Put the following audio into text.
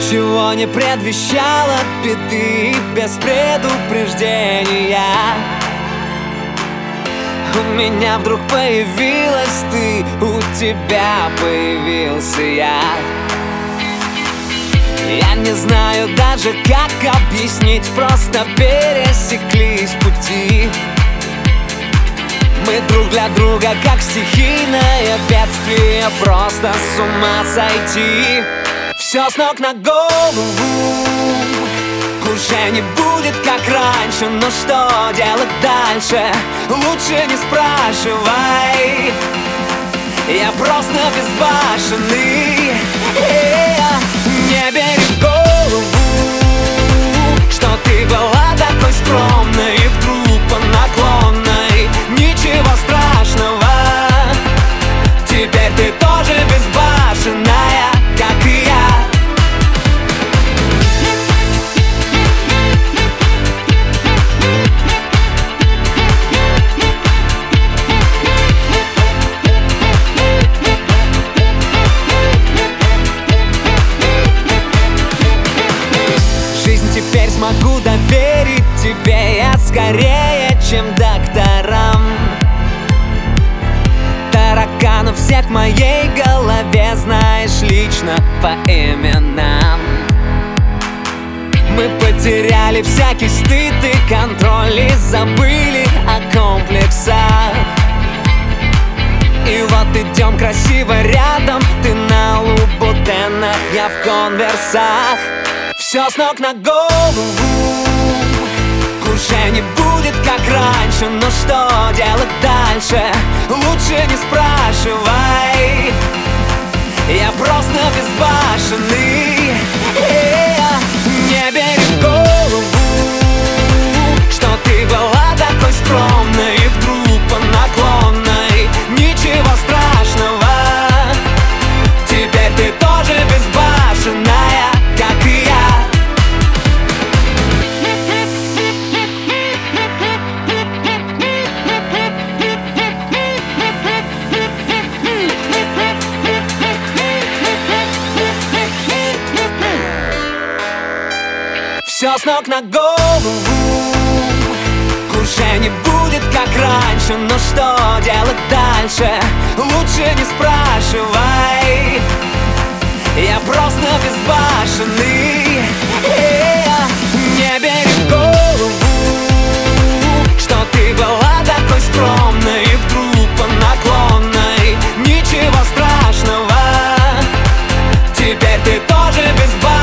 Чего не предвещало беды без предупреждения. У меня вдруг появилась ты, у тебя появился я. Я не знаю даже, как объяснить, просто пересеклись пути. Мы друг для друга как стихийное бедствие, просто с ума сойти. Все с ног на голову, уже не будет как раньше. Но что делать дальше, лучше не спрашивай. Я просто безбашенный. Не бери в голову, что ты была такой скромной и вдруг по наклонной. Ничего страшного, теперь ты тоже безбашенная, как и я. Теперь смогу доверить тебе я скорее, чем докторам. Тараканов всех в моей голове знаешь лично по именам. Мы потеряли всякий стыд и контроль и забыли о комплексах. И вот идем красиво рядом, ты на лубутенах, я в конверсах. Все с ног на голову, уже не будет как раньше. Но что делать дальше, лучше не спрашивай. Я просто безбашенный. Не бери в голову, что ты была такой скромной и вдруг по наклонной. Ничего страшного, теперь ты тоже безбашенная, как и я. Все с ног на голову, уже не будет как раньше. Но что делать дальше, лучше не спрашивай. Я просто безбашенный. Не бери в голову, что ты была такой скромной и вдруг по наклонной. Ничего страшного, теперь ты тоже безбашенный.